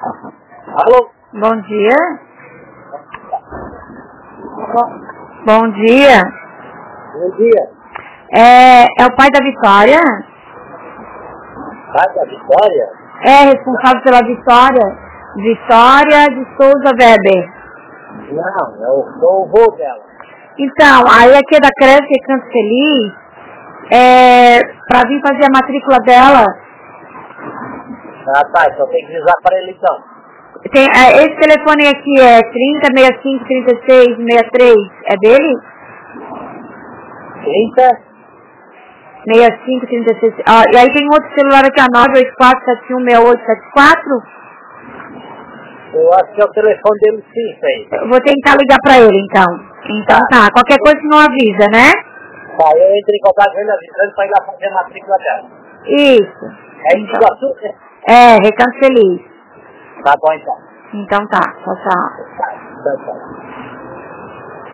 Alô? Bom dia. Bom dia. Bom dia. É o pai da Vitória? Pai da Vitória? É responsável pela Vitória? Vitória de Souza Weber. Não, eu sou o vô dela. Então, aí aqui é da creche Canto Feliz, pra vir fazer a matrícula dela. Ah, tá, então tem que avisar para ele então. Esse telefone aqui é 30 65 36 63, é dele? 30? 65 36, e aí tem outro celular aqui, 984 71 6874. Eu acho que é o telefone dele sim, isso aí. Eu vou tentar ligar pra ele então. Então tá, qualquer coisa não avisa, né? Tá, eu entrei em contato com ele avisando para ir lá fazer a matrícula dela. Isso. É isso, Então. né? Recanto Feliz. Tá bom então. Então tá, tchau, tchau. Tá, tchau.